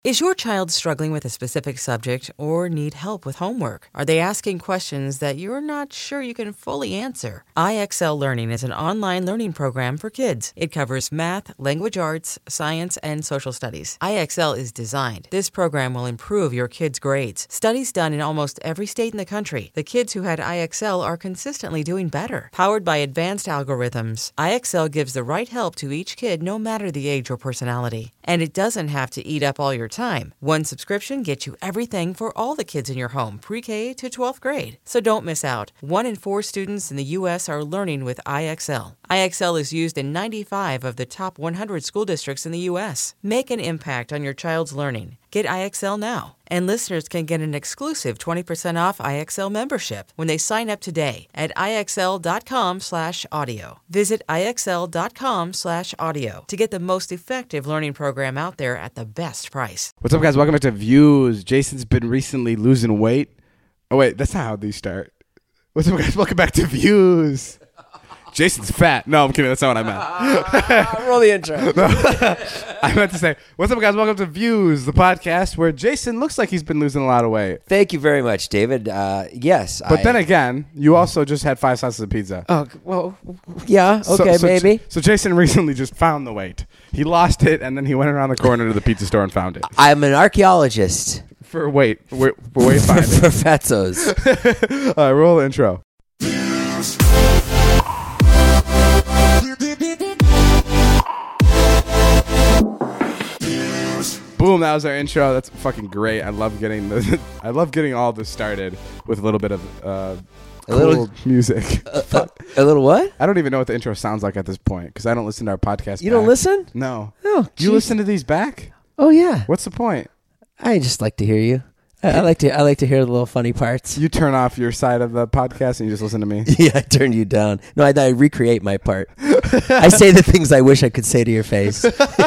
Is your child struggling with a specific subject or need help with homework? Are they asking questions that you're not sure you can fully answer? IXL Learning is an online learning program for kids. It covers math, language arts, science, and social studies. IXL is designed. This program will improve your kids' grades. Studies done in almost every state in the country. The kids who had IXL are consistently doing better. Powered by advanced algorithms, IXL gives the right help to each kid no matter the age or personality. And it doesn't have to eat up all your time. One subscription gets you everything for all the kids in your home, pre-K to 12th grade. So don't miss out. 1 in 4 students in the U.S. are learning with IXL. IXL is used in 95 of the top 100 school districts in the U.S. Make an impact on your child's learning. Get IXL now. And listeners can get an exclusive 20% off IXL membership when they sign up today at IXL.com/audio. Visit IXL.com/audio to get the most effective learning program out there at the best price. What's up, guys? Welcome back to Views. Jason's been recently losing weight. Oh, wait, that's not how these start. What's up, guys? Welcome back to Views. Jason's fat. No, I'm kidding. That's not what I meant. Roll the intro. No. I meant to say, what's up, guys? Welcome to Views, the podcast where Jason looks like he's been losing a lot of weight. Thank you very much, David. Yes. But then again, you also just had 5 slices of pizza. Oh, well, yeah. Okay, maybe. So Jason recently just found the weight. He lost it, and then he went around the corner to the pizza store and found it. I'm an archaeologist. For weight finding. For fatzos. All right, roll the intro. Boom, that was our intro. That's fucking great. I love getting all this started with a little bit of cool music. A little what? I don't even know what the intro sounds like at this point because I don't listen to our podcast. You don't listen? No. Oh, you listen to these back? Oh yeah. What's the point? I just like to hear you. I like to hear the little funny parts. You turn off your side of the podcast and you just listen to me? Yeah, I turn you down. No, I recreate my part. I say the things I wish I could say to your face.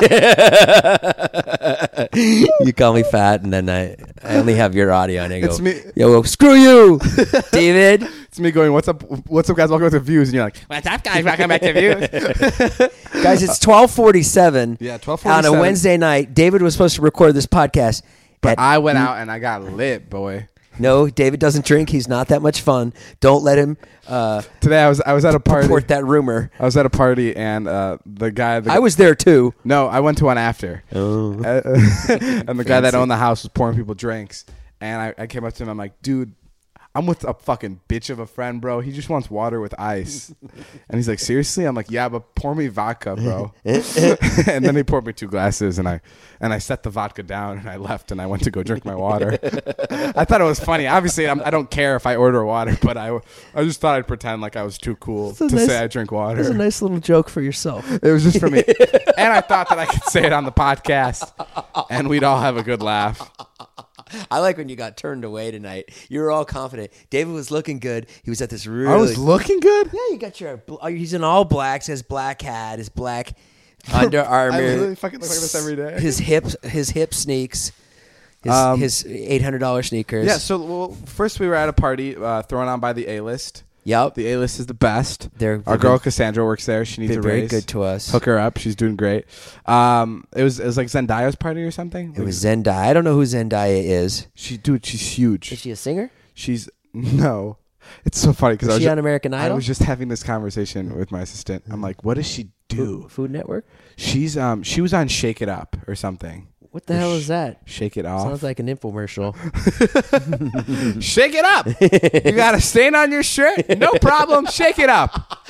You call me fat, and then I only have your audio, and I go, it's me. Yo, well, screw you, David. It's me going, what's up, guys? Welcome to Views. And you're like, what's up, guys? Welcome back to Views. Guys, it's 12:47. Yeah, 12:47. On a Wednesday night. David was supposed to record this podcast. But I went out and I got lit, boy. No, David doesn't drink. He's not that much fun. Don't let him. Today I was at a party. Report that rumor. I was at a party and the guy. I was there too. No, I went to one after. Oh. And the guy that owned the house was pouring people drinks, and I came up to him. I'm like, dude, I'm with a fucking bitch of a friend, bro. He just wants water with ice. And he's like, seriously? I'm like, yeah, but pour me vodka, bro. And then he poured me 2 glasses, and I set the vodka down, and I left, and I went to go drink my water. I thought it was funny. Obviously, I don't care if I order water, but I just thought I'd pretend like I was too cool to say I drink water. It was a nice little joke for yourself. It was just for me. And I thought that I could say it on the podcast, and we'd all have a good laugh. I like when you got turned away tonight. You were all confident. David was looking good. He was at this really... I was looking good? Yeah, you got your... He's in all blacks. His black hat, his black Under Armour. I literally fucking look like this every day. His hip sneaks. His $800 sneakers. Yeah, so first we were at a party thrown on by the A-List. Yep. The A-List is the best. Our girl Cassandra works there. She needs a raise. Very good to us. Hook her up. She's doing great. It was like Zendaya's party or something. It was Zendaya. I don't know who Zendaya is. She's huge. Is she a singer? No. It's so funny because is she on American Idol? I was just having this conversation with my assistant. I'm like, what does she do? Food Network? She was on Shake It Up or something. What the hell is that? Shake It Off. Sounds like an infomercial. Shake it up. You got a stain on your shirt? No problem. Shake it up.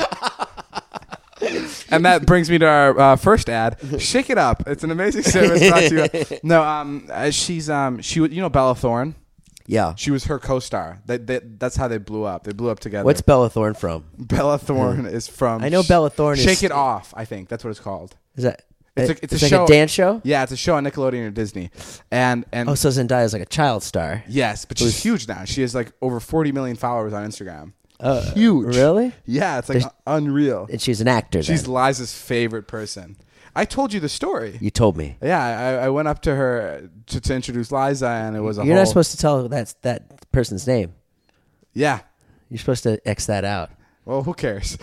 And that brings me to our first ad. Shake It Up. It's an amazing service brought to you. No, she Bella Thorne. Yeah. She was her co-star. That's how they blew up. They blew up together. What's Bella Thorne from? Bella Thorne is from... I know Bella Thorne is... Shake It Off, I think. That's what it's called. Is that... It's a like show, a dance show? Yeah, it's a show on Nickelodeon or Disney. And so Zendaya is like a child star. Yes, but she's huge now. She has like over 40 million followers on Instagram. Huge. Really? Yeah, it's like unreal. And she's an actor. She's Liza's favorite person. I told you the story. You told me. Yeah, I went up to her to introduce Liza, and it was You're not supposed to tell that person's name. Yeah. You're supposed to X that out. Well, who cares?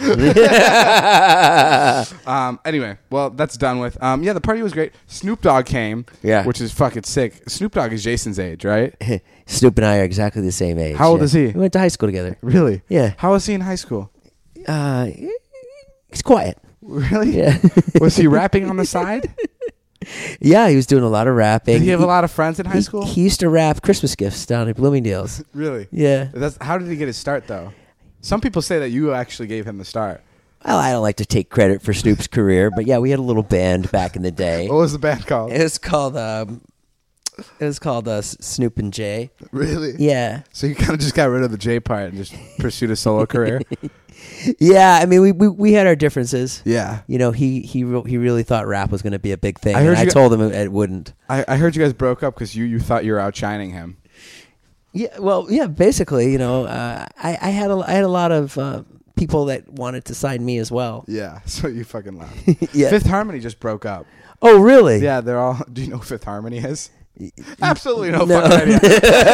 Anyway, well, that's done with. Yeah, the party was great. Snoop Dogg came. Yeah. Which is fucking sick. Snoop Dogg is Jason's age, right? Snoop and I are exactly the same age. How old is he? We went to high school together. Really? Yeah. How was he in high school? He's quiet. Really? Yeah. Was he rapping on the side? Yeah, he was doing a lot of rapping. Did he have a lot of friends in high school? He used to rap Christmas gifts down at Bloomingdale's. Really? Yeah. How did he get his start, though? Some people say that you actually gave him the start. Well, I don't like to take credit for Snoop's career, but yeah, we had a little band back in the day. What was the band called? It was called Snoop and Jay. Really? Yeah. So you kind of just got rid of the J part and just pursued a solo career? Yeah, I mean, we had our differences. Yeah. You know, he really thought rap was going to be a big thing. I told him it wouldn't. I heard you guys broke up because you thought you were outshining him. Yeah, well, yeah, basically, you know, I had a lot of people that wanted to sign me as well. Yeah, so you fucking laughed. Yeah. Fifth Harmony just broke up. Oh, really? Yeah, they're all. Do you know who Fifth Harmony is? Absolutely no No. fucking idea.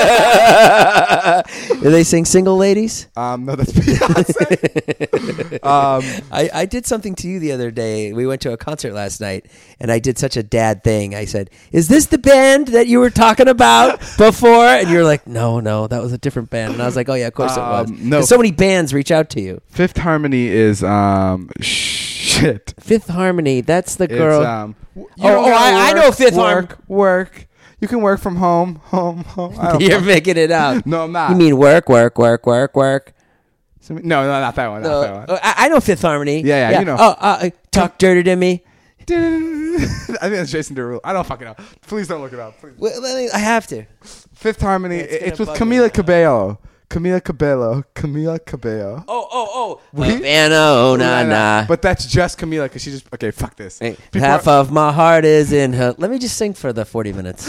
Do they sing Single Ladies? No, that's Beyonce. I did something to you the other day. We went to a concert last night, and I did such a dad thing. I said, "Is this the band that you were talking about before?" And you're like, "No, that was a different band." And I was like, "Oh yeah, of course it was." No. 'Cause so many bands reach out to you. Fifth Harmony is shit. Fifth Harmony, that's the girl. It's, I know Fifth Harmony. Work. You can work from home. I don't You're making it up. No, I'm not. You mean work? No, not that one. Not that one. I know Fifth Harmony. Yeah, you know. Talk dirty to me. I think that's Jason Derulo. I don't fucking know. Please don't look it up. Please. Well, I have to. Fifth Harmony. Yeah, it's with gonna bug Camila me. Cabello. Camila Cabello. Oh. Havana, oh, nah. But that's just Camila because she just. Okay, fuck this. Hey, People half are- of my heart is in her. Let me just sing for the 40 minutes.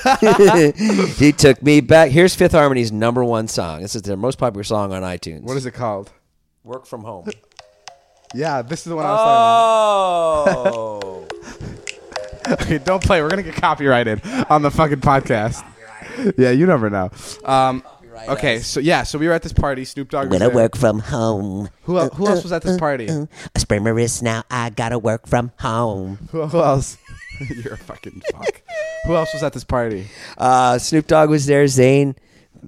He took me back. Here's Fifth Harmony's #1 song. This is their most popular song on iTunes. What is it called? Work from home. Yeah, this is the one I was talking Oh. about. Okay, don't play. We're gonna get copyrighted on the fucking podcast. Yeah, you never know. Okay, so we were at this party. Snoop Dogg was Gonna there. work from home. Who else was at this party? I sprained my wrist now. I gotta work from home. Who else? You're a fucking fuck. Who else was at this party? Snoop Dogg was there. Zayn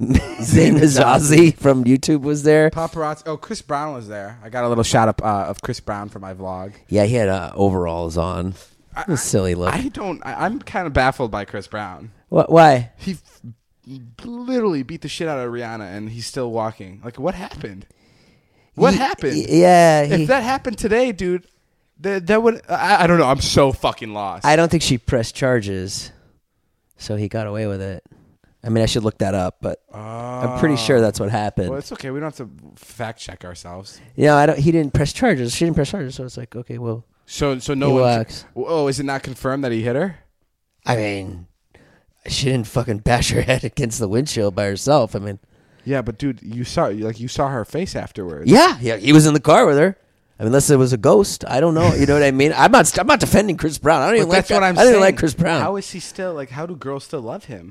Azazi from YouTube was there. Paparazzi. Oh, Chris Brown was there. I got a little shot up of Chris Brown for my vlog. Yeah, he had overalls on. It was a silly look. I'm kind of baffled by Chris Brown. What? Why? He literally beat the shit out of Rihanna, and he's still walking. Like, what happened? What happened? Yeah. If that happened today, dude, that would. I don't know. I'm so fucking lost. I don't think she pressed charges, so he got away with it. I mean, I should look that up, but I'm pretty sure that's what happened. Well, it's okay. We don't have to fact check ourselves. Yeah, He didn't press charges. She didn't press charges, so it's like, okay, well. So no one. Relax. Oh, is it not confirmed that he hit her? I mean, she didn't fucking bash her head against the windshield by herself. I mean, Yeah, but dude, you saw her face afterwards. yeah, he was in the car with her. I mean, unless it was a ghost, I don't know. You know what I mean? I'm not defending Chris Brown. I don't even That's like. what I'm I don't saying. even like Chris Brown. How is he still like? How do girls still love him?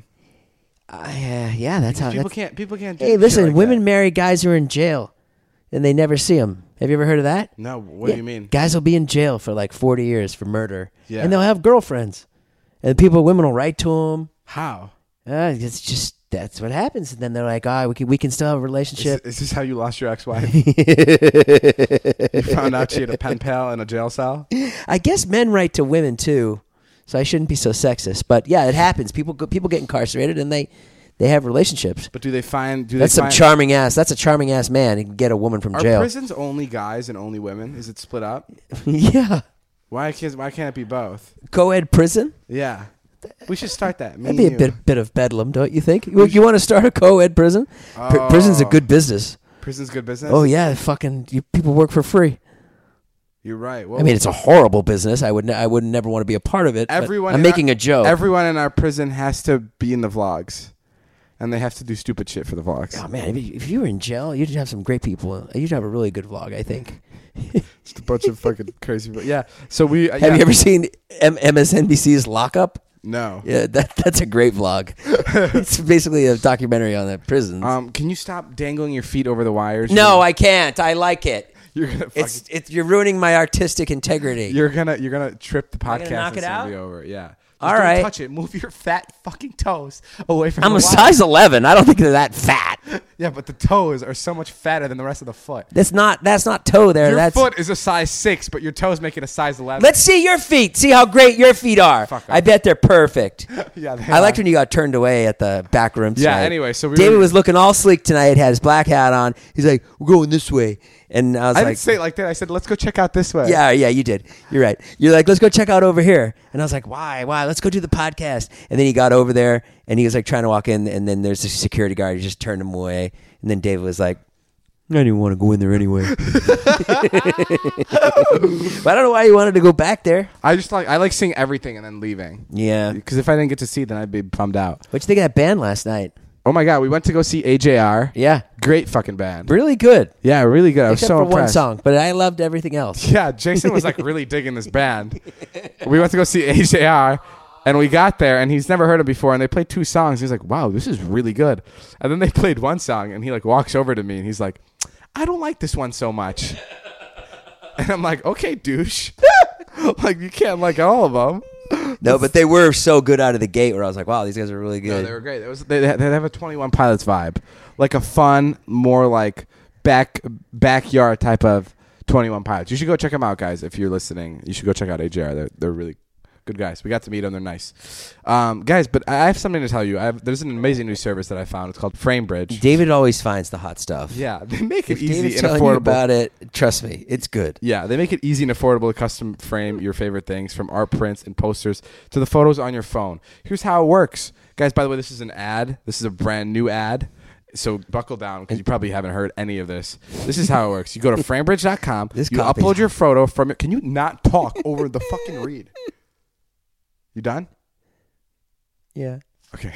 Yeah, that's how. People That's, can't. People can't. Do hey, shit listen, like women that. marry guys who are in jail, and they never see them. Have you ever heard of that? No, what do you mean? Guys will be in jail for like 40 years for murder, Yeah. and they'll have girlfriends, and women will write to them. How? It's just that's what happens, and then they're like, we can still have a relationship. Is this how you lost your ex-wife? You found out she had a pen pal in a jail cell? I guess men write to women too, so I shouldn't be so sexist. But yeah, it happens. People get incarcerated, and they have relationships. But do they find? That's a charming ass man. He can get a woman from Are jail. prisons only guys and only women? Is it split up? Yeah, Why can't it be both? co-ed prison. Yeah, we should start that. Me That'd be a and you. bit of bedlam, don't you think? You want to start a co-ed prison? Prison's a good business. Prison's good business. Oh yeah, people work for free. You're right. Well, I mean, it's a horrible business. I would never want to be a part of it. But I'm making a joke. Everyone in our prison has to be in the vlogs, and they have to do stupid shit for the vlogs. Oh man, if you were in jail, you'd have some great people. You'd have a really good vlog, I think. Just a bunch of fucking crazy. But yeah. So we Have you ever seen MSNBC's Lockup? No. Yeah, that's a great vlog. It's basically a documentary on the prisons. Can you stop dangling your feet over the wires? No, I can't. I like it. You're gonna You're ruining my artistic integrity. You're gonna trip the podcast. Gonna knock and it it's gonna out? Be over. Yeah. All Just right. Don't touch it. Move your fat fucking toes away from. I'm the a wire. size 11. I don't think they're that fat. Yeah, but the toes are so much fatter than the rest of the foot. That's not toe there. Your That's foot is a size 6, but your toes make it a size 11. Let's see your feet. See how great your feet are. Fuck I off. bet they're perfect. Yeah, I liked when you got turned away at the back room tonight. Yeah. Anyway, so David was looking all sleek tonight. Had his black hat on. He's like, "We're going this way," and I was I like, didn't say it like that. I said, let's go check out this way. Yeah, you did. You're right. You're like, let's go check out over here. And I was like, why? Let's go do the podcast. And then he got over there and he was like trying to walk in. And then there's a security guard. He just turned him away. And then David was like, I didn't even want to go in there anyway. But I don't know why you wanted to go back there. I like seeing everything and then leaving. Yeah. Because if I didn't get to see it, then I'd be bummed out. What'd you think of that band last night? Oh my God, we went to go see AJR. Yeah. Great fucking band. Really good. Yeah, really good. I was Except so for impressed. one song. But I loved everything else. Yeah, Jason was like really digging this band. We went to go see AJR, and we got there, and he's never heard it before, and they played 2 songs. He's like, wow, this is really good. And then they played one song, and he like walks over to me, and he's like, I don't like this one so much. And I'm like, okay, douche. Like, you can't like all of them. No, but they were so good out of the gate where I was like, wow, these guys are really good. No, they were great. They have a 21 Pilots vibe, like a fun, more like backyard type of 21 Pilots. You should go check them out, guys. If you're listening, you should go check out AJR. They're really good guys. We got to meet them. They're nice, guys. But I have something to tell you. There's an amazing new service that I found. It's called FrameBridge. David always finds the hot stuff. Yeah, they make it If easy David's and telling you affordable. about it, trust me, it's good. Yeah, they make it easy and affordable to custom frame your favorite things, from art prints and posters to the photos on your phone. Here's how it works. Guys, by the way, this is an ad. This is a brand new ad. So buckle down because you probably haven't heard any of this. This is how it works. You go to framebridge.com. This You copy. upload your photo from it. Can you not talk over the fucking read? You done? Yeah. Okay.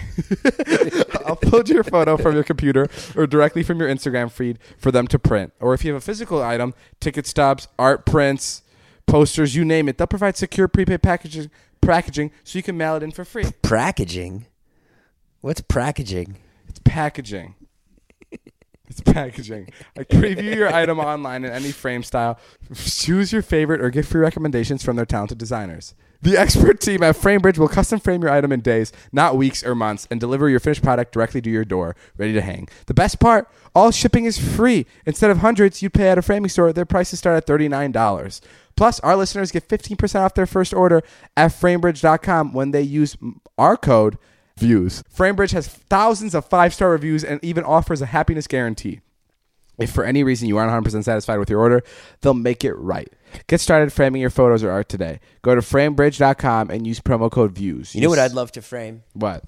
Upload your photo from your computer or directly from your Instagram feed for them to print. Or if you have a physical item, ticket stubs, art prints, posters, you name it, they'll provide secure prepaid packaging so you can mail it in for free. Packaging? What's packaging? It's packaging. It's packaging. Like, preview your item online in any frame style. Choose your favorite or get free recommendations from their talented designers. The expert team at FrameBridge will custom frame your item in days, not weeks or months, and deliver your finished product directly to your door, ready to hang. The best part, all shipping is free. Instead of hundreds you'd pay at a framing store, their prices start at $39. Plus, our listeners get 15% off their first order at framebridge.com when they use our code VIEWS. FrameBridge has thousands of 5-star reviews and even offers a happiness guarantee. If for any reason you aren't 100% satisfied with your order, they'll make it right. Get started framing your photos or art today. Go to framebridge.com and use promo code VIEWS. You know what I'd love to frame? What?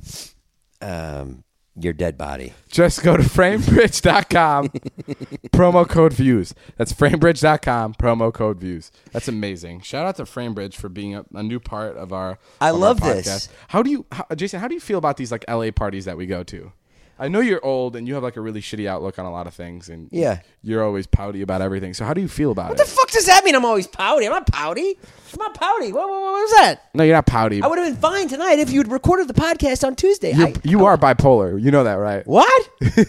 Your dead body. Just go to framebridge.com, promo code VIEWS. That's framebridge.com, promo code VIEWS. That's amazing. Shout out to FrameBridge for being a new part of our I of our love podcast. this. Jason, how do you feel about these like LA parties that we go to? I know you're old and you have like a really shitty outlook on a lot of things, and Yeah. you're always pouty about everything. So how do you feel about What the fuck does that mean? I'm always pouty. I'm not pouty. I'm not pouty. What was that? No, you're not pouty. I would have been fine tonight if you had recorded the podcast on Tuesday. You are bipolar. You know that, right? What?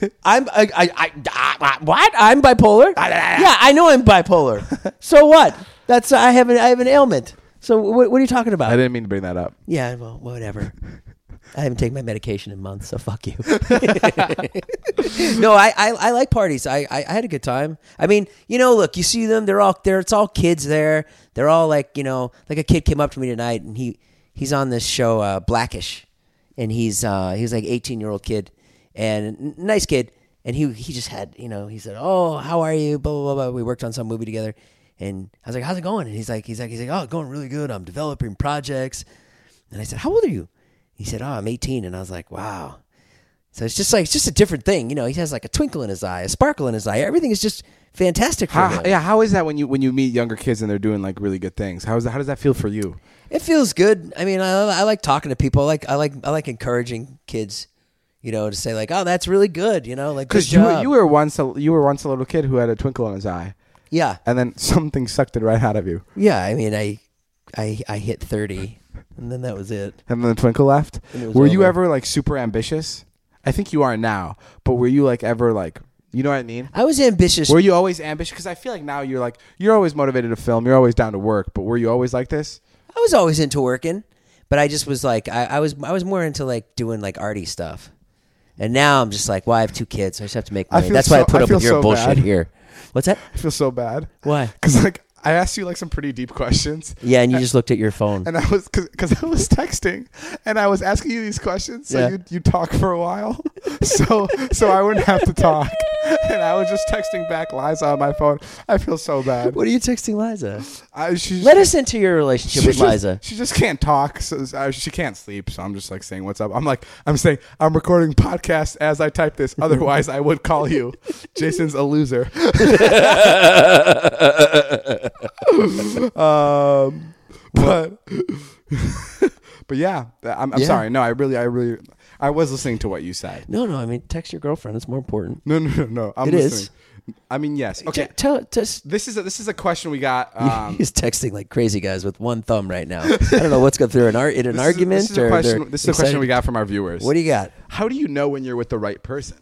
What? I'm bipolar? Yeah, I know I'm bipolar. So what? That's I have an ailment. So what are you talking about? I didn't mean to bring that up. Yeah, well, whatever. I haven't taken my medication in months, so fuck you. No, I like parties. I had a good time. I mean, look, you see them, they're all there. It's all kids there. They're all like a kid came up to me tonight, and he's on this show, Blackish, and he's like 18-year-old kid, and nice kid, and he just had, he said, oh, how are you? Blah blah blah. We worked on some movie together, and I was like, how's it going? And he's like, oh, it's going really good. I'm developing projects, and I said, how old are you? He said, oh, I'm 18. And I was like, wow. So it's just a different thing. He has like a twinkle in his eye, a sparkle in his eye. Everything is just fantastic for him. Yeah, how is that when you meet younger kids and they're doing like really good things? How does that feel for you? It feels good. I mean, I like talking to people. I like encouraging kids, to say like, oh, that's really good. Like, Because you were once a little kid who had a twinkle in his eye. Yeah. And then something sucked it right out of you. Yeah. I mean, I hit 30. And then that was it. And then the twinkle left. Were Were you ever like super ambitious? I think you are now, but were you like ever like You know what I mean? I was ambitious. Were you always ambitious? Because I feel like now you're always motivated to film. You're always down to work. But were you always like this? I was always into working, but I just was like, I was more into like doing like arty stuff. And now I'm just like, well, I have 2 kids, so I just have to make money. That's why I put up with your bullshit bad. here. What's that? I feel so bad. Why? Because like I asked you like some pretty deep questions. Yeah, and you just looked at your phone. And I was because I was texting and I was asking you these questions, so you talk for a while, so I wouldn't have to talk, and I was just texting back Liza on my phone. I feel so bad. What are you texting Liza? Let us into your relationship with Liza. She just can't talk, so she can't sleep. So I'm just like saying what's up. I'm saying I'm recording podcast as I type this. Otherwise, I would call you. Jason's a loser. But yeah, I'm sorry. No, I was listening to what you said. No. I mean, text your girlfriend. It's more important. No. I'm listening. I mean, yes. Okay. This is a question we got. He's texting like crazy guys with one thumb right now. I don't know what's going through an argument. This is a question we got from our viewers. What do you got? How do you know when you're with the right person?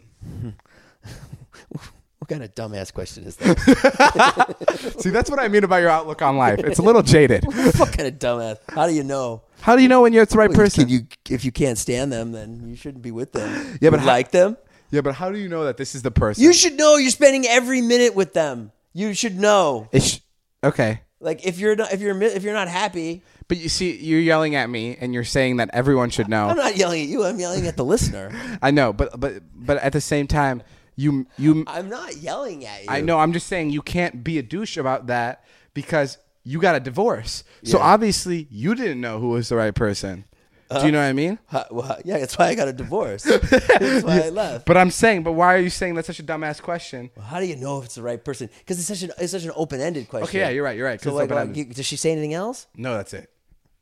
What kind of dumbass question is that? See, that's what I mean about your outlook on life. It's a little jaded. What kind of dumbass? How do you know? How do you know when you're with the right person? If you can't stand them, then you shouldn't be with them. Yeah, but like them. Yeah, but how do you know that this is the person? You should know. You're spending every minute with them. You should know. Okay. Like if you're not happy. But you see, you're yelling at me, and you're saying that everyone should know. I'm not yelling at you. I'm yelling at the listener. I know, but at the same time, you. I'm not yelling at you. I know. I'm just saying you can't be a douche about that because you got a divorce. So obviously you didn't know who was the right person. Do you know what I mean? Yeah, that's why I got a divorce. That's why I left. But I'm saying, why are you saying that's such a dumbass question? Well, how do you know if it's the right person? Because it's such an open-ended question. Okay, yeah, you're right. So does she say anything else? No, that's it.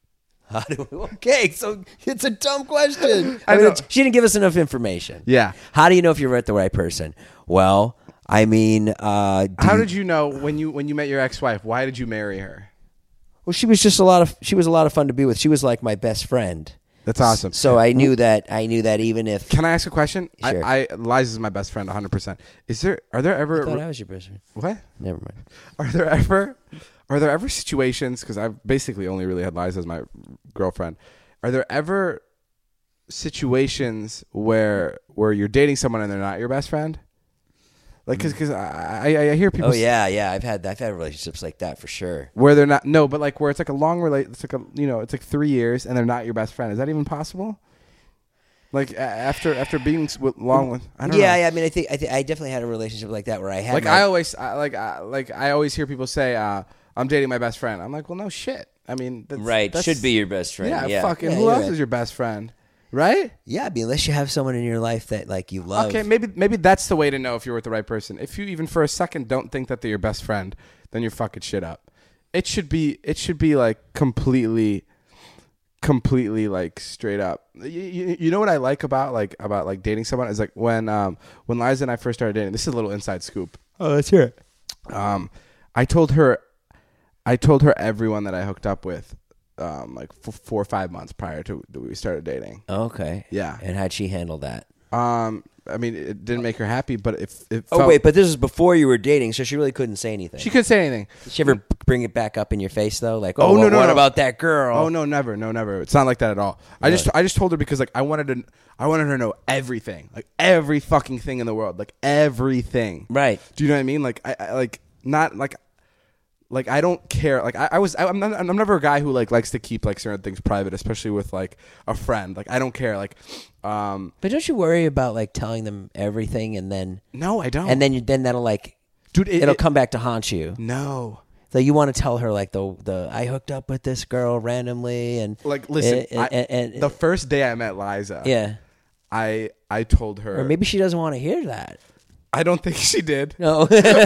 Okay, so it's a dumb question. I mean, she didn't give us enough information. Yeah. How do you know if you're with the right person? Well, I mean, how did you know when you met your ex-wife? Why did you marry her? Well, she was a lot of fun to be with. She was like my best friend. That's awesome. So I knew that even if. Can I ask a question? Sure. Liza's my best friend, 100%. Are there ever? I thought I was your best friend. What? Never mind. Are there ever situations? Because I've basically only really had Liza as my girlfriend. Are there ever situations where you're dating someone and they're not your best friend? Like, because I hear people. Oh yeah. I've had relationships like that for sure. Where they're not, no, but like where it's like a long it's like it's like 3 years and they're not your best friend. Is that even possible? Like after being long with, I don't know. Yeah. I mean, I think I definitely had a relationship like that where I had like I always hear people say, I'm dating my best friend. I'm like, well, no shit. I mean, that's should be your best friend. Yeah. Fucking who else is your best friend? Right? Yeah, I mean, unless you have someone in your life that like you love. Okay, maybe that's the way to know if you're with the right person. If you even for a second don't think that they're your best friend, then you're fucking shit up. It should be like completely like straight up. You know what I like about dating someone is like when Liza and I first started dating. This is a little inside scoop. Oh, let's hear it. I told her everyone that I hooked up with. Like 4 or 5 months prior to we started dating. Okay. Yeah. And how'd she handle that? I mean, it didn't make her happy, but it felt... Oh, wait, but this is before you were dating, so she really couldn't say anything. She couldn't say anything. Did she ever bring it back up in your face, though? Like, no, what about that girl? Oh, no, never. No, never. It's not like that at all. Really? I just told her because, like, I wanted her to know everything. Like, every fucking thing in the world. Like, everything. Right. Do you know what I mean? Like, I like, not, like... Like I don't care. Like I'm never a guy who like likes to keep like certain things private, especially with like a friend. Like I don't care. Like, but don't you worry about like telling them everything and then? No, I don't. And then that'll like, dude, it'll come back to haunt you. No. So you want to tell her like the I hooked up with this girl randomly and like listen. And the first day I met Liza, yeah, I told her, or maybe she doesn't want to hear that. I don't think she did. No.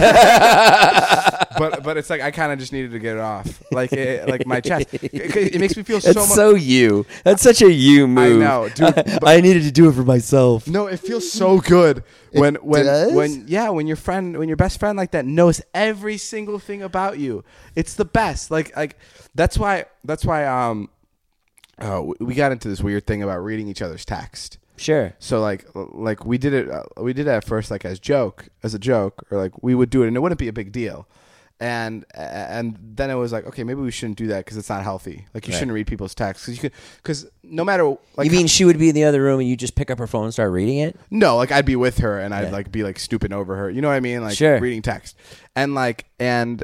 But it's like I kind of just needed to get it off, like my chest. It makes me feel so much. That's so you. That's such a you move. I know, dude. I needed to do it for myself. No, it feels so good when your best friend like that knows every single thing about you. It's the best. Like that's why we got into this weird thing about reading each other's text. Sure. So like we did it at first like as a joke, or like we would do it and it wouldn't be a big deal. And then it was like, okay, maybe we shouldn't do that because it's not healthy. Like you shouldn't read people's texts because no matter like, you mean she would be in the other room and you just pick up her phone and start reading it? No, like I'd be with her and I'd like be like stooping over her. You know what I mean? Like reading text and like then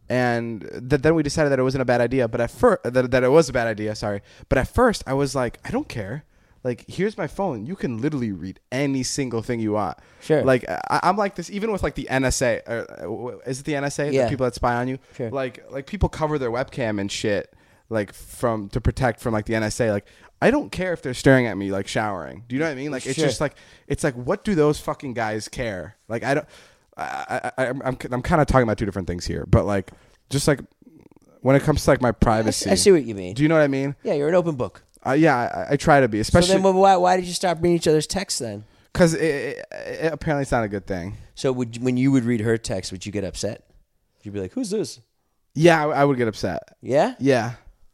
we decided that it wasn't a bad idea. But at first that it was a bad idea. Sorry, but at first I was like, I don't care. Like, here's my phone. You can literally read any single thing you want. Sure. Like, I'm like this, even with like the NSA. Is it the NSA? Yeah. The people that spy on you? Sure. Like people cover their webcam and shit, like to protect from like the NSA. Like, I don't care if they're staring at me like showering. Do you know what I mean? Like, it's just like, it's like, what do those fucking guys care? Like, I'm kind of talking about two different things here, but like, just like when it comes to like my privacy. I see what you mean. Do you know what I mean? Yeah, you're an open book. I try to be, especially. So then, why did you stop reading each other's texts then? Because apparently it's not a good thing. So when you would read her text, would you get upset? You'd be like, "Who's this?" Yeah, I would get upset. Yeah. Yeah.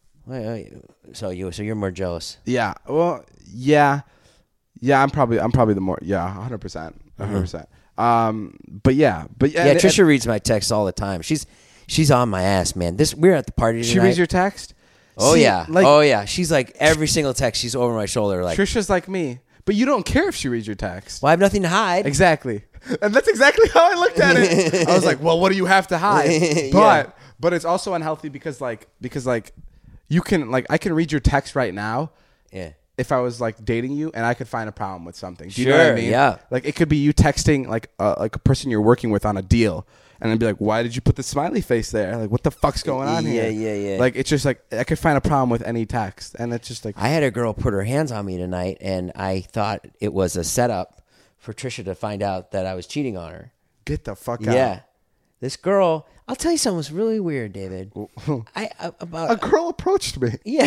So you're more jealous. Yeah. Well. Yeah. Yeah. I'm probably the more. Yeah. 100%. 100%. But yeah. Yeah. Trisha reads my texts all the time. She's on my ass, man. We're at the party tonight. She reads your text. Oh, yeah. She's like every single text. She's over my shoulder. Like Trisha's like me, but you don't care if she reads your text. Well, I have nothing to hide. Exactly, and that's exactly how I looked at it. I was like, well, what do you have to hide? But it's also unhealthy because you can I can read your text right now. Yeah. If I was like dating you and I could find a problem with something. Do you know what I mean? Yeah. Like it could be you texting like a person you're working with on a deal. And I'd be like, why did you put the smiley face there? Like, what the fuck's going on here? Yeah. Like, it's just like, I could find a problem with any text. And it's just like. I had a girl put her hands on me tonight, and I thought it was a setup for Trisha to find out that I was cheating on her. Get the fuck out. Yeah. This girl, I'll tell you something was really weird, David. A girl approached me. Yeah.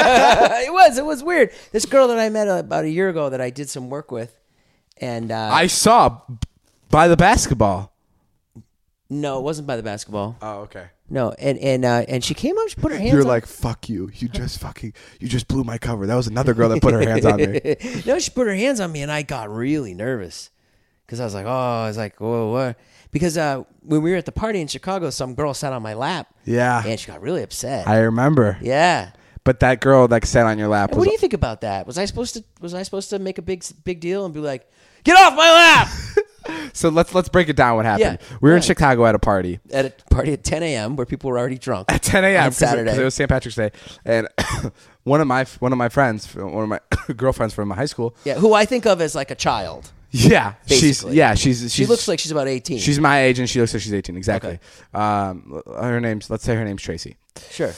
It was weird. This girl that I met about a year ago that I did some work with. And I saw by the basketball. No, it wasn't by the basketball. Oh, okay. No, and she came up, she put her hands You're on like, fuck you. You just blew my cover. That was another girl that put her hands on me. No, she put her hands on me, and I got really nervous. Because I was like, whoa, what? Because when we were at the party in Chicago, some girl sat on my lap. Yeah. And she got really upset. I remember. Yeah. But that girl that sat on your lap. What do you think about that? Was I supposed to make a big deal and be like, get off my lap? So let's break it down. What happened? Yeah, we were in Chicago at a party. At a party at 10 a.m. where people were already drunk. At 10 a.m. on Saturday. Because it was St. Patrick's Day, and one of my friends, one of my girlfriends from high school. Yeah, who I think of as like a child. Yeah, basically. She looks like she's about 18. She's my age, and she looks like she's 18. Exactly. Okay. Let's say her name's Tracy. Sure.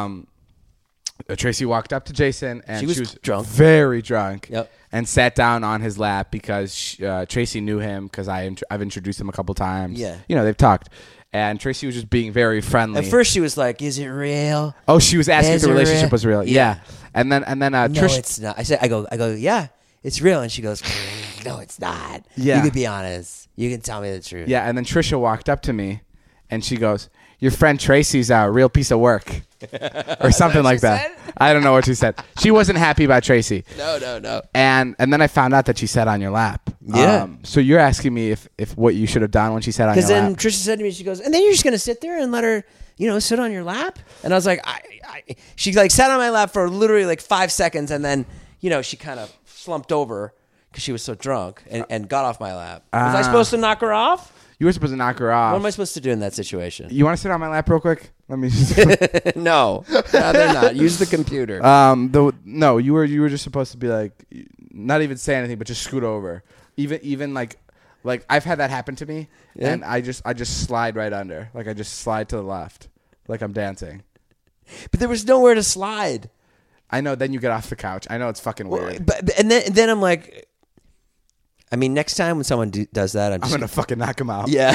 Tracy walked up to Jason, and she was drunk, very drunk. Yep. And sat down on his lap because Tracy knew him because I've introduced him a couple times. Yeah. You know, they've talked. And Tracy was just being very friendly. At first, she was like, "Is it real?" Oh, she was asking if the relationship was real. Yeah. And then no, Trish. It's not. I go, yeah, it's real. And she goes, no, it's not. Yeah. You can be honest. You can tell me the truth. Yeah. And then Trisha walked up to me, and she goes, "Your friend Tracy's a real piece of work," or something like that. Said? I don't know what she said. She wasn't happy about Tracy. No. And then I found out that she sat on your lap. Yeah. So you're asking me if what you should have done when she sat on your lap. Because then Trisha said to me, she goes, and then you're just going to sit there and let her, sit on your lap? And I was like, she like sat on my lap for literally like 5 seconds. And then, she kind of slumped over because she was so drunk and got off my lap. Was I supposed to knock her off? You were supposed to knock her off. What am I supposed to do in that situation? You want to sit on my lap real quick? Let me just... No, they're not. Use the computer. No, you were just supposed to be like, not even say anything, but just scoot over. Even like I've had that happen to me, and I just slide right under. Like I just slide to the left, like I'm dancing. But there was nowhere to slide. I know. Then you get off the couch. I know it's fucking weird. But then I'm like, I mean, next time when someone does that, I'm gonna fucking knock him out. Yeah.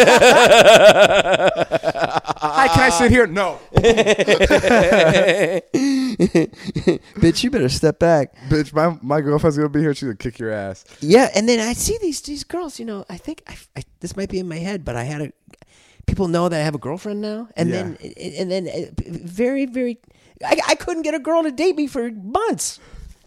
Hi, can I sit here? No. Bitch, you better step back. Bitch, my girlfriend's gonna be here. She's gonna kick your ass. Yeah, and then I see these girls. I think I this might be in my head, but people know that I have a girlfriend now, and then very, very. I couldn't get a girl to date me for months.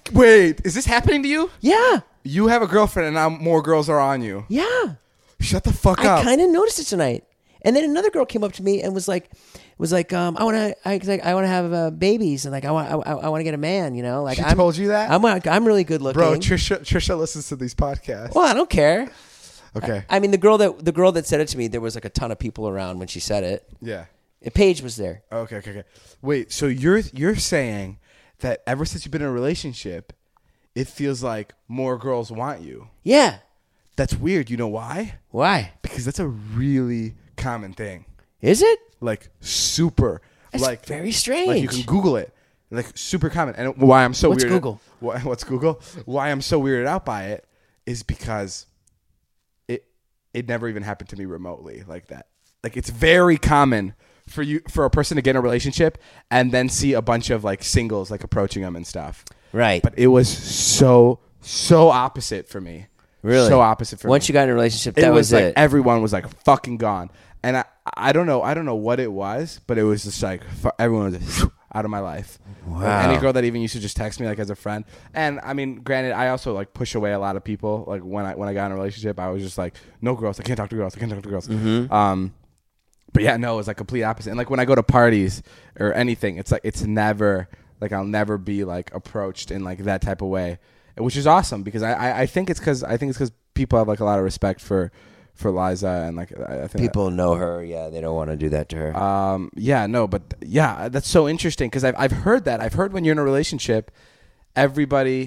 Wait, is this happening to you? Yeah. You have a girlfriend and now more girls are on you. Yeah. Shut the fuck up. I kind of noticed it tonight. And then another girl came up to me and was like, I want to have babies, and like I want to get a man, you know. Like She told you that? I'm really good looking, Bro, Trisha listens to these podcasts. Well, I don't care. Okay. I mean, the girl that said it to me, there was like a ton of people around when she said it. Yeah. And Paige was there. Okay. Wait, so you're saying that ever since you've been in a relationship, it feels like more girls want you. Yeah. That's weird. You know why? Why? Because that's a really common thing. Is it? Like super. It's like very strange. Like you can Google it. Like super common. And why I'm so What's weirded Google? What's Google? Why I'm so weirded out by it is because it never even happened to me remotely like that. Like it's very common for a person to get in a relationship and then see a bunch of like singles like approaching them and stuff. Right. But it was so opposite for me. Really? So opposite for me. Once you got in a relationship, that it was like it. everyone was like fucking gone. And I don't know what it was, but it was just like everyone was just out of my life. Wow. Like, any girl that even used to just text me like as a friend. And I mean, granted, I also like push away a lot of people. Like when I got in a relationship, I was just like, no girls, I can't talk to girls. Mm-hmm. But yeah, no, it was like complete opposite. And like when I go to parties or anything, it's like it's never like I'll never be like approached in like that type of way, which is awesome because I think it's because people have like a lot of respect for Liza and like I think people know her. Yeah, they don't want to do that to her. Yeah, no, but yeah, that's so interesting because I've heard that. I've heard when you're in a relationship, every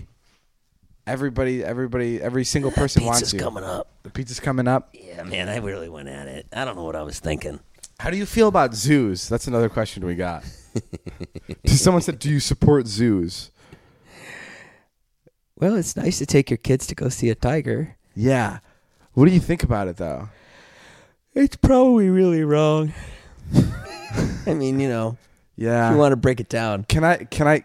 single person wants you. Pizza's coming up. The pizza's coming up. Yeah, man, I really went at it. I don't know what I was thinking. How do you feel about zoos? That's another question we got. Someone said, "Do you support zoos?" Well, it's nice to take your kids to go see a tiger. Yeah. What do you think about it, though? It's probably really wrong. I mean, you know. Yeah. If you want to break it down. Can I play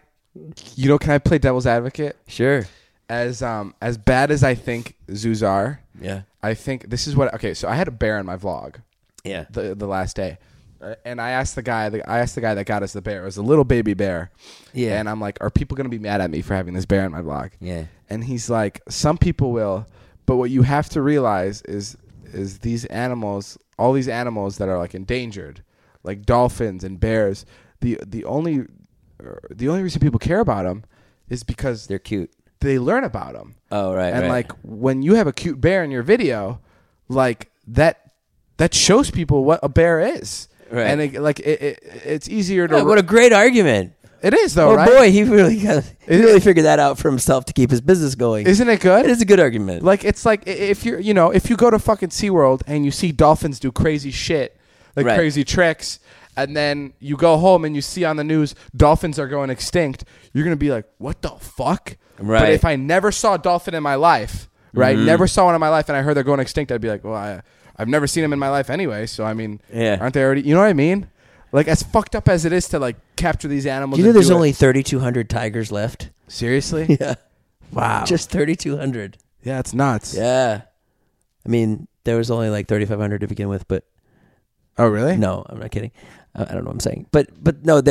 devil's advocate? Sure. As bad as I think zoos are, Yeah. I think this is what. Okay, so I had a bear in my vlog. Yeah. The last day, and I asked the guy that got us the bear. It was a little baby bear. Yeah. And I'm like, are people gonna be mad at me for having this bear in my vlog? Yeah. And he's like, some people will, but what you have to realize is these animals, all these animals that are like endangered, like dolphins and bears. The only reason people care about them is because they're cute. They learn about them. Oh, right. And like when you have a cute bear in your video, like that shows people what a bear is. Right. And it's easier to. What a great argument. It is though, right? Oh boy, he really figured that out for himself to keep his business going. Isn't it good? It is a good argument. Like it's like if you go to fucking SeaWorld and you see dolphins do crazy shit, like Right. crazy tricks, and then you go home and you see on the news dolphins are going extinct, you're gonna be like, what the fuck? Right. But if I never saw a dolphin in my life, right, never saw one in my life, and I heard they're going extinct, I'd be like, well, I've never seen them in my life anyway, so I mean, Yeah. aren't they already? You know what I mean? Like as fucked up as it is to like capture these animals. Do you know and there's do it- only 3,200 tigers left? seriously? Yeah. Wow. Just 3,200. Yeah, it's nuts. Yeah. I mean, there was only like 3,500 to begin with, but Oh really? no, I'm not kidding. I don't know what I'm saying. But no,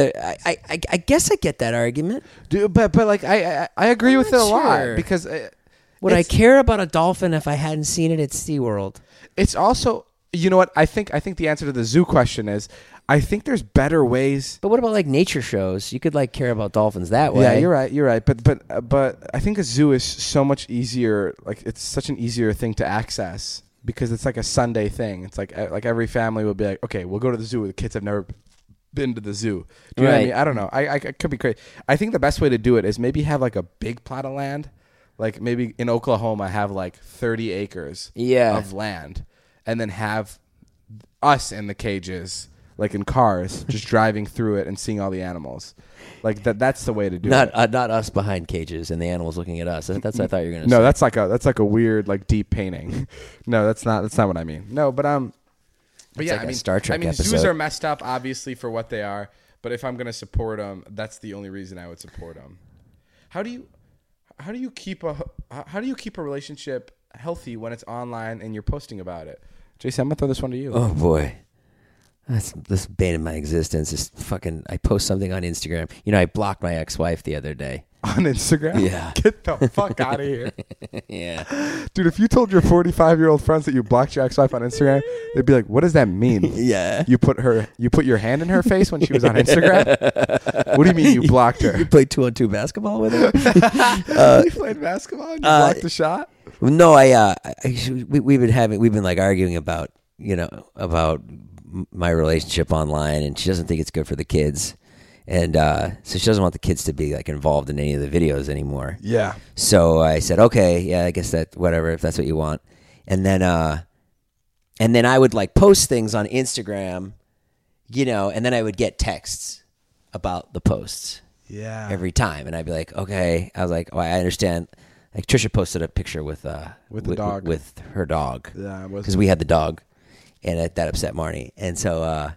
I guess I get that argument. Dude, but like I agree with it a lot sure. because Would I it's- care about a dolphin if I hadn't seen it at SeaWorld? It's also, you know what? I think the answer to the zoo question is, I think there's better ways. But what about like nature shows? You could like care about dolphins that way. Yeah, you're right. But I think a zoo is so much easier. Like it's such an easier thing to access because it's like a Sunday thing. It's like every family will be like, okay, we'll go to the zoo. The kids have never been to the zoo. Do you know what I Right. mean? I don't know. I could be crazy. I think the best way to do it is maybe have like a big plot of land. Like maybe in Oklahoma have like 30 acres Yeah. of land and then have us in the cages, like in cars, just driving through it and seeing all the animals. Like that's the way to do it. Not us behind cages and the animals looking at us. That's what I thought you were going to No, say. that's like a weird like deep painting. No, that's not what I mean. No, but It's yeah, like I a mean, Star Trek zoos episode. are messed up obviously for what they are, but if I'm going to support them, that's the only reason I would support them. How do you keep a relationship healthy when it's online and you're posting about it? Jason, I'm gonna throw this one to you. Oh boy, that's bane of my existence. Is fucking. I post something on Instagram. You know, I blocked my ex-wife the other day. on Instagram? Yeah. Get the fuck out of here. Yeah. Dude, if you told your 45-year-old friends that you blocked your ex-wife on Instagram, they'd be like, what does that mean? Yeah. You put your hand in her face when she was on Instagram? What do you mean you blocked her? You played 2-on-2 basketball with her? You played basketball and you blocked the shot? No, we've been like arguing about, about my relationship online, and she doesn't think it's good for the kids. And so she doesn't want the kids to be like involved in any of the videos anymore. Yeah. So I said, okay, yeah, I guess that whatever, if that's what you want. And then I would like post things on Instagram, and then I would get texts about the posts. Yeah. Every time, and I'd be like, okay. I was like, oh, I understand. Like Trisha posted a picture with the dog, with her dog. Yeah, because we had the dog, and that upset Marnie, and so.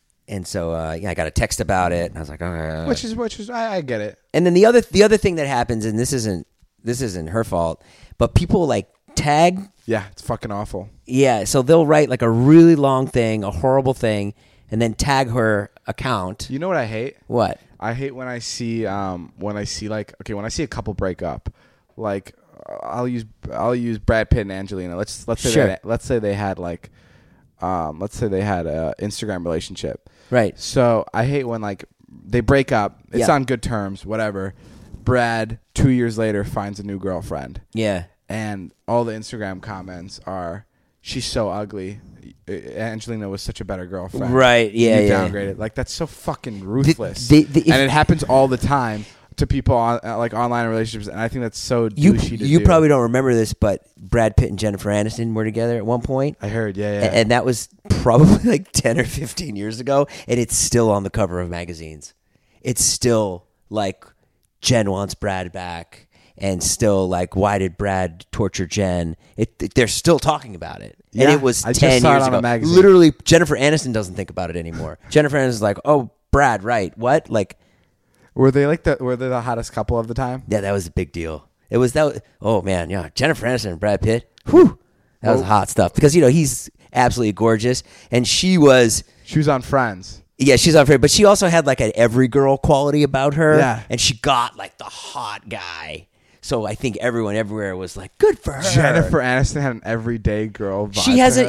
I got a text about it, and I was like, okay. Which is, I get it. And then the other thing that happens, and this isn't her fault, but people like tag. Yeah, it's fucking awful. Yeah, so they'll write like a really long thing, a horrible thing, and then tag her account. You know what I hate? What? I hate when I see when I see a couple break up, like I'll use Brad Pitt and Angelina. Let's say they had like. Let's say they had an Instagram relationship. Right. So I hate when like they break up. It's on good terms, whatever. Brad, 2 years later, finds a new girlfriend. Yeah. And all the Instagram comments are, she's so ugly. Angelina was such a better girlfriend. Right. Yeah. You downgraded. Like, that's so fucking ruthless. And it happens all the time to people on like online relationships, and I think that's so douchey to do. You probably don't remember this, but Brad Pitt and Jennifer Aniston were together at one point. I heard, yeah. And that was probably like 10 or 15 years ago, and it's still on the cover of magazines. It's still like, Jen wants Brad back, and still like, why did Brad torture Jen? They're still talking about it. Yeah, and it was 10 years ago. Literally, Jennifer Aniston doesn't think about it anymore. Jennifer Aniston's like, oh, Brad, right, what? Like, Were they the hottest couple of the time? Yeah, that was a big deal. Oh man, yeah, Jennifer Aniston and Brad Pitt. Whew, that was hot stuff because he's absolutely gorgeous, and she was on Friends. Yeah, she's on Friends, but she also had like an every girl quality about her. Yeah, and she got like the hot guy. So I think everyone everywhere was like, good for her. Jennifer Aniston had an everyday girl vibe. She has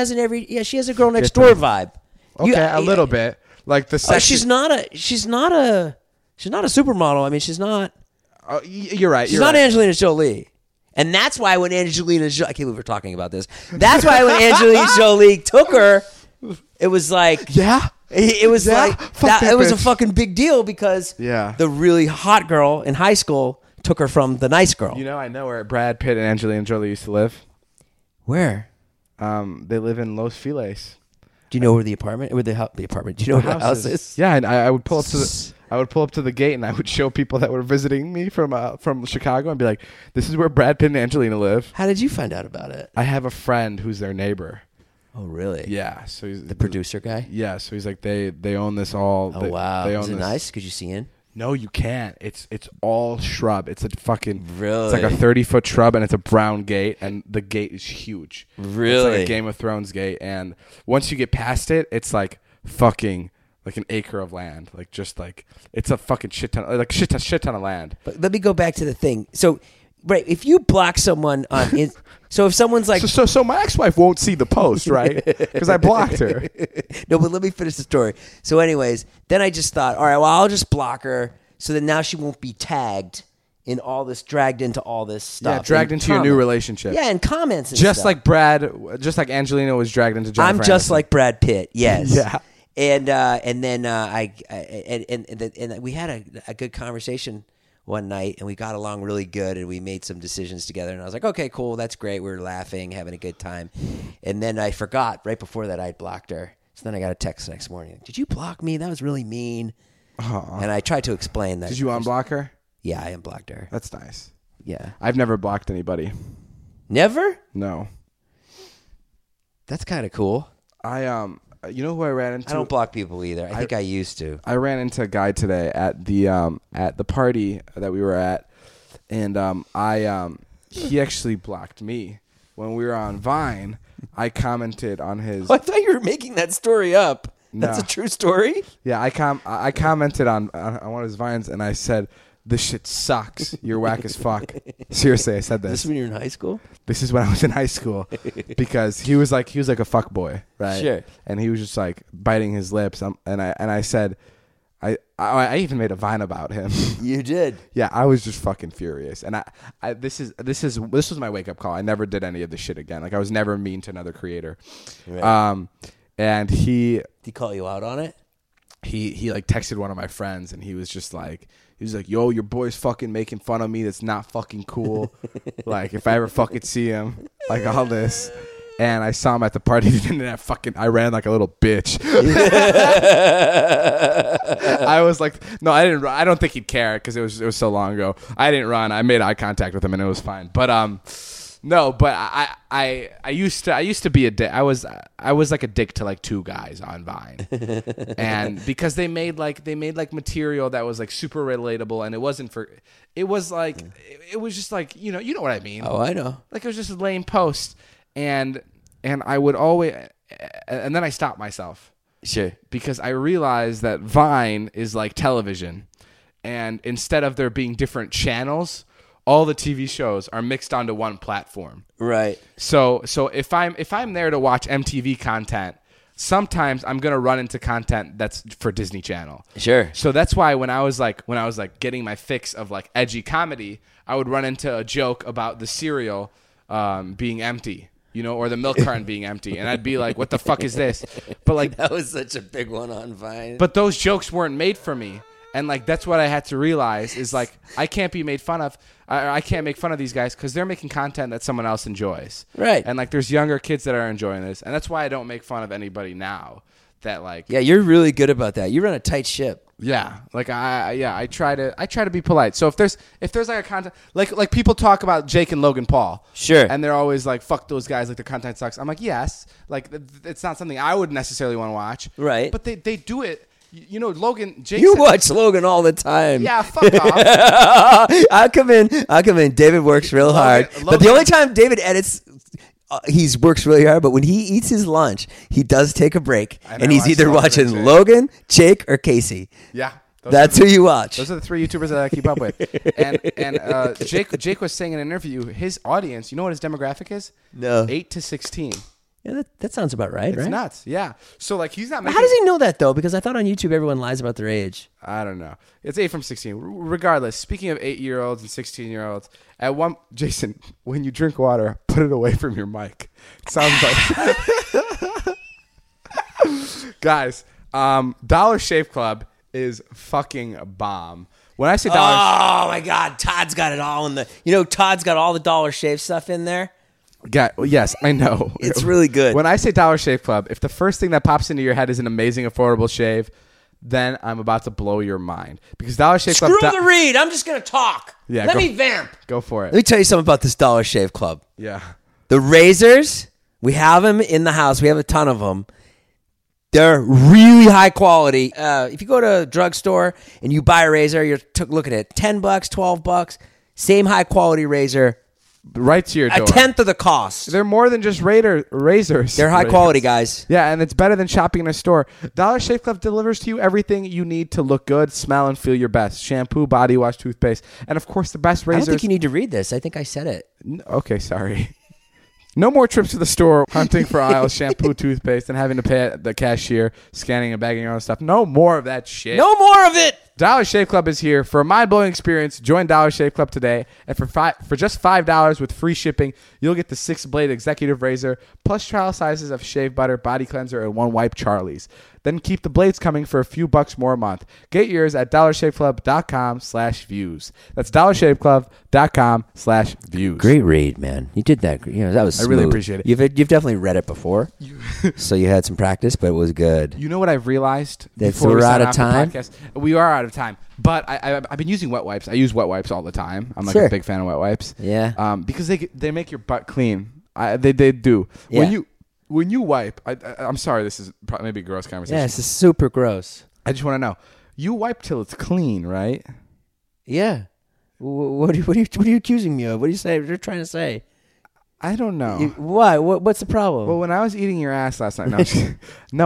a girl next door vibe. Okay, a little bit. Like the sex. She's not a supermodel. I mean, she's not. You're right. She's not Angelina Jolie. And that's why when Angelina Jolie... I can't believe we're talking about this. That's why when Angelina Jolie took her, it was like... Yeah? It was like... It was a fucking big deal because the really hot girl in high school took her from the nice girl. I know where Brad Pitt and Angelina Jolie used to live. Where? They live in Los Feliz. Do you know where the apartment? Do you know where the house is? Yeah, and I would pull up to the gate, and I would show people that were visiting me from Chicago and be like, "This is where Brad Pitt and Angelina live." How did you find out about it? I have a friend who's their neighbor. Oh, really? Yeah. So he's the producer guy. Yeah. So he's like they own this all. Oh wow! Is it nice? Could you see in? No, you can't. It's all shrub. It's a fucking really. It's like a 30-foot shrub, and it's a brown gate, and the gate is huge. Really, it's like a Game of Thrones gate, and once you get past it, it's like fucking like an acre of land, like just like it's a fucking shit ton, like shit ton of land. But let me go back to the thing. So, right, if you block someone on, so if someone's like, so my ex-wife won't see the post, right? Because I blocked her. No, but let me finish the story. So, anyways, then I just thought, all right, well, I'll just block her, so that now she won't be tagged in all this, dragged into all this stuff. Yeah, dragged into your new relationship. Yeah, and comments and just stuff. Just like Angelina was dragged into Jennifer I'm just Aniston. like Brad Pitt. Yes. Yeah. And then we had a good conversation one night, and we got along really good, and we made some decisions together. And I was like, okay, cool, that's great. We were laughing, having a good time. And then I forgot right before that I'd blocked her. So then I got a text the next morning. Did you block me? That was really mean. And I tried to explain that. Did you unblock her? Yeah, I unblocked her. That's nice. Yeah. I've never blocked anybody. Never? No. That's kind of cool. You know who I ran into? I don't block people either. I think I used to. I ran into a guy today at the party that we were at, and he actually blocked me when we were on Vine. I commented on his. Oh, I thought you were making that story up. That's a true story. Yeah, I commented on one of his Vines, and I said this shit sucks. You're whack as fuck. Seriously, I said this. Is this when you were in high school? This is when I was in high school, because he was like a fuck boy, right? Sure. And he was just like biting his lips, and I said, I even made a Vine about him. You did. Yeah, I was just fucking furious, and this was my wake up call. I never did any of this shit again. Like I was never mean to another creator. Right. And he Did he call you out on it? he like texted one of my friends, and he was like, yo, your boy's fucking making fun of me. That's not fucking cool. Like if I ever fucking see him, like all this. And I saw him at the party, and I ran like a little bitch. I was like, no, I didn't. I don't think he'd care because it was so long ago. I didn't run. I made eye contact with him, and it was fine. But no. But I used to be a dick. I was like a dick to like 2 guys on Vine, and because they made like material that was like super relatable, and it wasn't for. It was like it was just like you know what I mean. Oh, I know. Like it was just a lame post. And I would always, and then I stopped myself. Sure. Because I realized that Vine is like television, and instead of there being different channels, all the TV shows are mixed onto one platform. Right. So if I'm there to watch MTV content, sometimes I'm gonna run into content that's for Disney Channel. Sure. So that's why when I was like getting my fix of like edgy comedy, I would run into a joke about the cereal being empty. Or the milk carton being empty. And I'd be like, what the fuck is this? But like that was such a big one on Vine. But those jokes weren't made for me. And like that's what I had to realize is like I can't be made fun of. I can't make fun of these guys because they're making content that someone else enjoys. Right. And like there's younger kids that are enjoying this. And that's why I don't make fun of anybody now that like. Yeah, you're really good about that. You run a tight ship. Yeah, like I try to be polite. So if there's like a content like people talk about Jake and Logan Paul, sure, and they're always like fuck those guys, like their content sucks. I'm like yes, like it's not something I would necessarily want to watch, right? But they do it. Logan, Jake. You watch Logan all the time. Yeah, fuck off. I come in. David works real hard, but the only time David edits. He works really hard, but when he eats his lunch, he does take a break, and he's either watching Logan, Jake, or Casey. Yeah, that's who you watch. Those are the 3 YouTubers that I keep up with. And Jake was saying in an interview, his audience, you know what his demographic is? No, 8 to 16. Yeah, that sounds about right. It's nuts. Yeah. So like he's not making. How does he know that though? Because I thought on YouTube everyone lies about their age. I don't know. It's 8 from 16. Regardless, speaking of 8-year-olds and 16-year-olds, Jason, when you drink water, put it away from your mic. It sounds like guys. Dollar Shave Club is fucking bomb. When I say Dollar, oh my God, Todd's got it all in the. Todd's got all the Dollar Shave stuff in there. Yes, I know. It's really good. When I say Dollar Shave Club, if the first thing that pops into your head is an amazing, affordable shave, then I'm about to blow your mind. Because Dollar Shave Club... Screw the read. I'm just going to talk. Yeah, Let me vamp. Go for it. Let me tell you something about this Dollar Shave Club. Yeah. The razors, we have them in the house. We have a ton of them. They're really high quality. If you go to a drugstore and you buy a razor, you're looking at $10, $12. Same high quality razor. Right to your door. A tenth of the cost. They're more than just razors. They're high quality, guys. Yeah, and it's better than shopping in a store. Dollar Shave Club delivers to you everything you need to look good, smell, and feel your best. Shampoo, body wash, toothpaste, and of course the best razors. I don't think you need to read this. I think I said it. Okay, sorry. No more trips to the store, hunting for aisles, shampoo, toothpaste, and having to pay at the cashier, scanning and bagging your own stuff. No more of that shit. No more of it. Dollar Shave Club is here for a mind-blowing experience. Join Dollar Shave Club today, and for just $5 with free shipping, you'll get the 6-blade executive razor, plus trial sizes of shave butter, body cleanser, and 1-wipe Charlie's. Then keep the blades coming for a few bucks more a month. Get yours at dollarshaveclub.com/views. That's dollarshaveclub.com/views. Great read, man. You did that. That was smooth. I really appreciate it. You've definitely read it before, so you had some practice, but it was good. You know what I've realized? That we're out of time? We are out of time. But I've been using wet wipes. I use wet wipes all the time. I'm like a big fan of wet wipes. Yeah. Because they make your butt clean. They do. Yeah. When you wipe, I'm sorry, this is probably maybe a gross conversation. Yeah, this is super gross. I just want to know. You wipe till it's clean, right? Yeah. What are you accusing me of? What are you saying? What are you trying to say? I don't know. Why? What's the problem? Well, when I was eating your ass last night,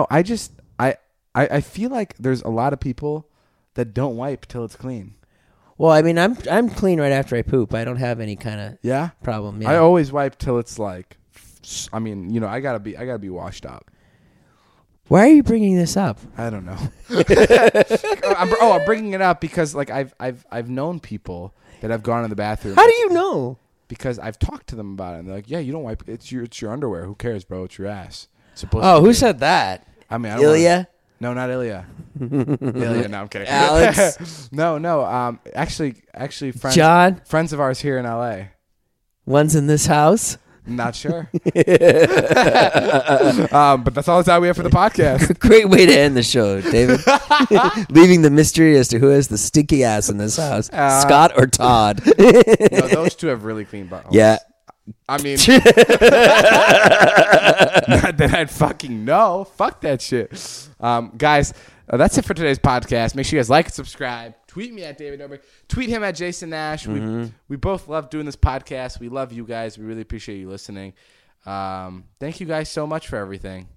I feel like there's a lot of people that don't wipe till it's clean. Well, I mean, I'm clean right after I poop. I don't have any kind of Yeah. problem. Yeah. I always wipe till it's like, I mean, you know, I gotta be washed up. Why are you bringing this up? I don't know. I'm bringing it up because like I've known people that have gone in the bathroom. How do you know? Because I've talked to them about it, and they're like, "Yeah, you don't wipe. It's your underwear. Who cares, bro? It's your ass." Oh, who said that? I mean, I don't Ilya? No, not Ilya. Ilya. No, I'm kidding. Alex? No. Actually, friends. John? Friends of ours here in LA. One's in this house? Not sure. But that's all the time we have for the podcast. Great way to end the show, David. Leaving the mystery as to who has the stinky ass in this house, Scott or Todd. No, those two have really clean buttholes. Yeah. I mean, not that I'd fucking know. Fuck that shit. Guys, that's it for today's podcast. Make sure you guys like and subscribe. Tweet me at David Dobrik. Tweet him at Jason Nash. We both love doing this podcast. We love you guys. We really appreciate you listening. Thank you guys so much for everything.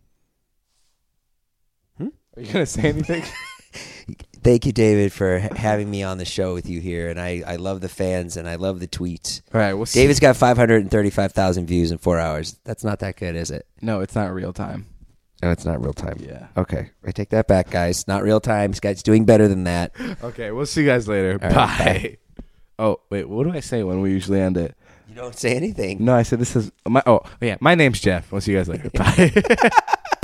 Are you going to say anything? Thank you, David, for having me on the show with you here. And I love the fans and I love the tweets. All right. We'll see. David's got 535,000 views in 4 hours. That's not that good, is it? No, it's not real time. No, it's not real time. Yeah. Okay. I take that back, guys. Not real time. Scott's doing better than that. Okay. We'll see you guys later. All Bye. right, bye. Oh, wait. What do I say when we usually end it? You don't say anything. No, I said this is my. Oh, yeah. My name's Jeff. We'll see you guys later. Bye.